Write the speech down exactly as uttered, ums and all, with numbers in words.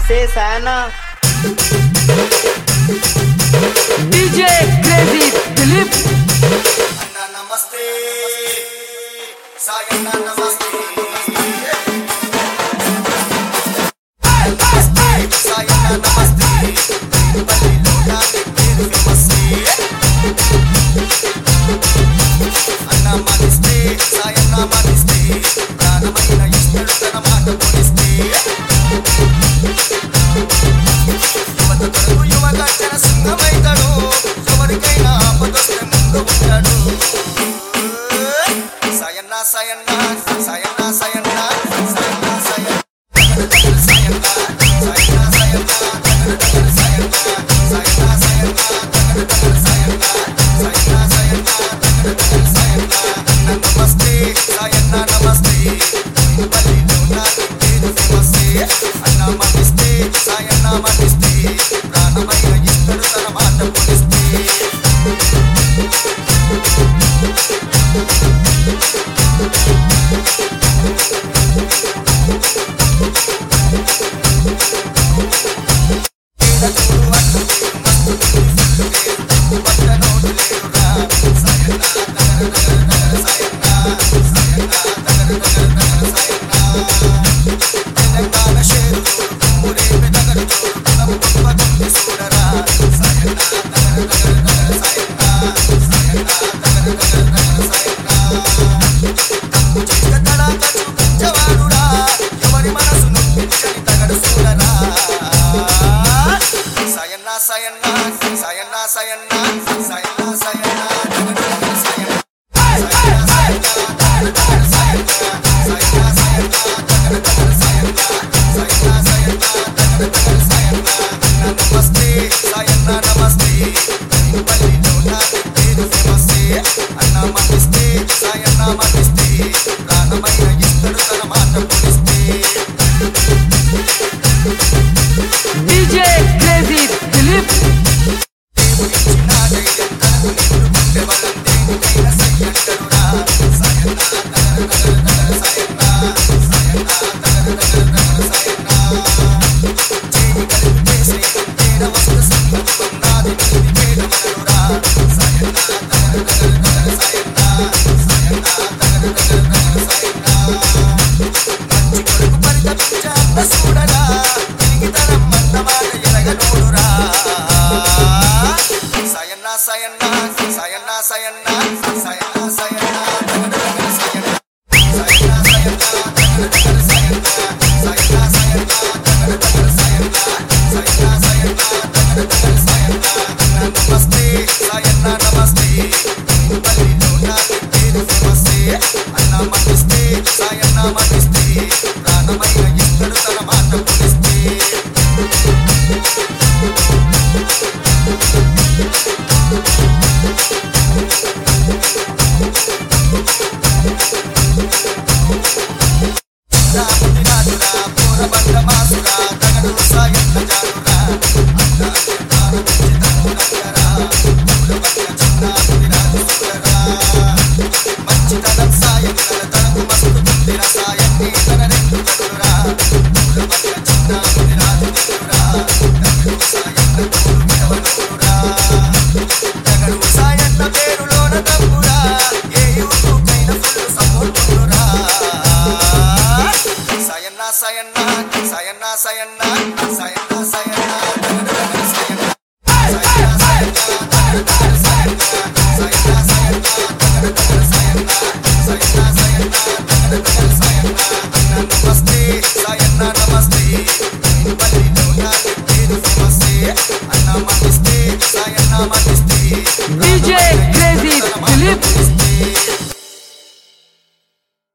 చేశానా DJ crazy Dilip అన్న నమస్తే సాయన్న నమస్తే సాయన్న నమస్తే బల్లిలో నా పేరు నమస్తే అన్న మనిస్తే సాయన్న మనిస్తే ప్రాణమైన ఇష్టడు తన మాట పోలిస్తే యువత కొరకు యువగర్జన సింహమైతాడు ఎవరికైనా ఆపదొస్తే ముందు ఉంటాడు సాయన్న సాయన్న సాయన్న సాయన్న సాయన్న సాయన్న సాయన్న సాయన్న సాయన్న సాయన్న సాయన్న సాయన్న సాయన్న సాయన్న నమస్తే సాయన్న నమస్తే బల్లిలో నా పేరు నమస్తే అన్న మనిస్తే సాయన్న మనిస్తే ప్రాణమైన ఇష్టడు తన మాట పోలిస్తే sayana sayana sayana sayana sayana namaste sayana namaste ballilo na peru namaste anna manaste sayana manaste pranamaina istudu tana maata poliste DJ crazy Dilip sayana sayana sayana sayana sayana sayana namaste sayana namaste ballilo na peru namaste anna manaste sayana manaste pranamaina istudu tana maata poliste sayana sayana sayana sayana sayana namaste sayana namaste ballilo na peru namaste anna manaste sayana manaste DJ crazy Dilip